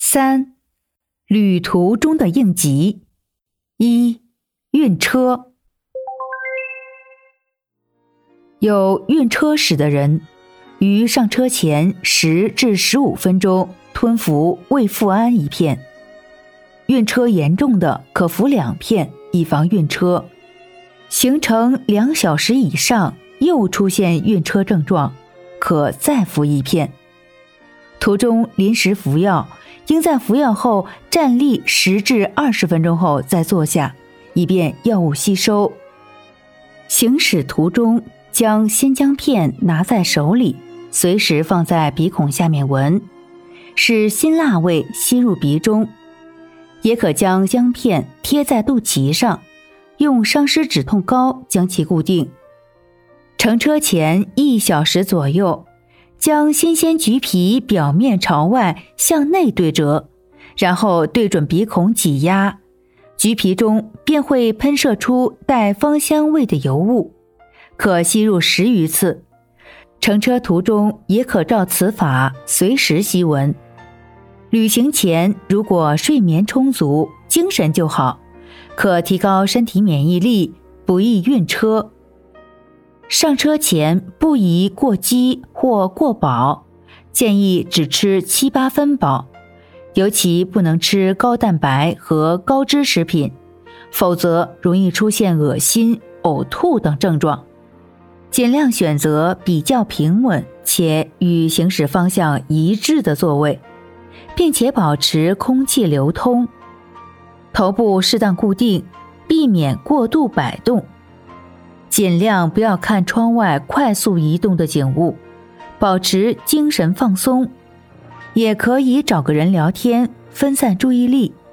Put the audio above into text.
3. 旅途中的应急。1. 晕车。有晕车史的人，于上车前10至15分钟吞服胃复安1片。晕车严重的可服2片，以防晕车。行程2小时以上又出现晕车症状，可再服1片。途中临时服药，应在服药后站立10至20分钟后再坐下，以便药物吸收。行驶途中将鲜姜片拿在手里，随时放在鼻孔下面闻，使辛辣味吸入鼻中。也可将姜片贴在肚脐上，用伤湿止痛膏将其固定。乘车前1小时左右，将新鲜橘皮表面朝外向内对折，然后对准鼻孔挤压，橘皮中便会喷射出带芳香味的油物，可吸入10余次。乘车途中也可照此法随时吸闻。旅行前如果睡眠充足，精神就好，可提高身体免疫力，不易晕车。上车前不宜过饥或过饱，建议只吃7、8分饱，尤其不能吃高蛋白和高脂食品，否则容易出现恶心、呕吐等症状。尽量选择比较平稳且与行驶方向一致的座位，并且保持空气流通。头部适当固定，避免过度摆动。尽量不要看窗外快速移动的景物，保持精神放松。也可以找个人聊天，分散注意力。